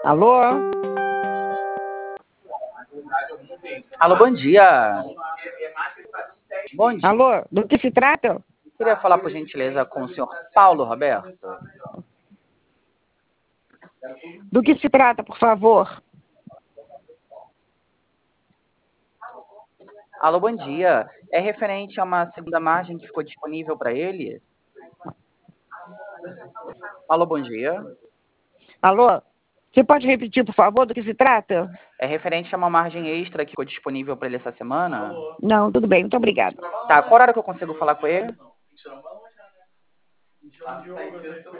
Alô? Alô, bom dia. Bom dia. Alô? Do que se trata? Queria falar, por gentileza, com o senhor Paulo Roberto. Do que se trata, por favor? Alô, bom dia. É referente a uma segunda margem que ficou disponível para ele? Alô, bom dia. Alô? Você pode repetir, por favor, do que se trata? É referente a uma margem extra que ficou disponível para ele essa semana? Não, tudo bem, muito obrigada. Tá, qual hora que eu consigo falar com ele?